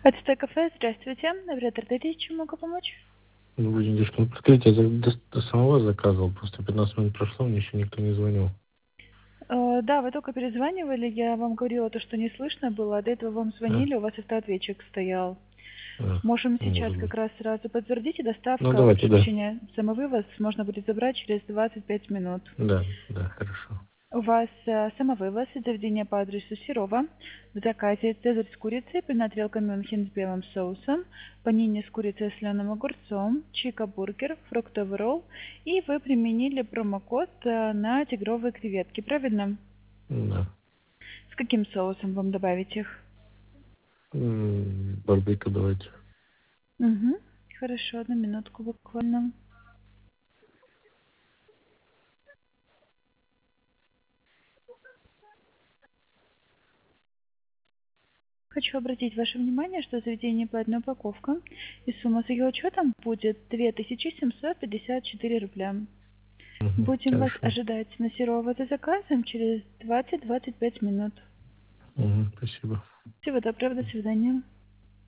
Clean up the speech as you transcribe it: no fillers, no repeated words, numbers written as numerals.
АТТ кафе, здравствуйте. Оператор Дарья, чем могу помочь? Добрый день, девушка. Ну, подскажите, я до самого заказывал, просто 15 минут прошло, мне еще никто не звонил. Да, вы только перезванивали, я вам говорила то, что не слышно было, а до этого вам А, звонили, у вас автоответчик стоял. а, Можем сейчас может быть. как раз сразу подтвердить, и Ну, доставка, давайте, прошу да. прощения, самовывоз можно будет забрать через 25 минут. Да, да, хорошо. У вас самовывоз из заведения по адресу Серова. В заказе цезарь с курицей, пивная тарелка Мюнхен с белым соусом, панини с курицей и соленым огурцом, чика-бургер, фруктовый ролл. И вы применили промокод на тигровые креветки, правильно? Да. С каким соусом вам добавить их? Барбекю давайте. Угу. Хорошо, одну минутку буквально. Хочу обратить ваше внимание, что заведение платная упаковка, и сумма с ее учетом будет 2754 рубля. Угу, Будем вас хорошо. ожидать на Серова за заказом через 20-25 минут. Угу, спасибо. Всего доброго, до свидания.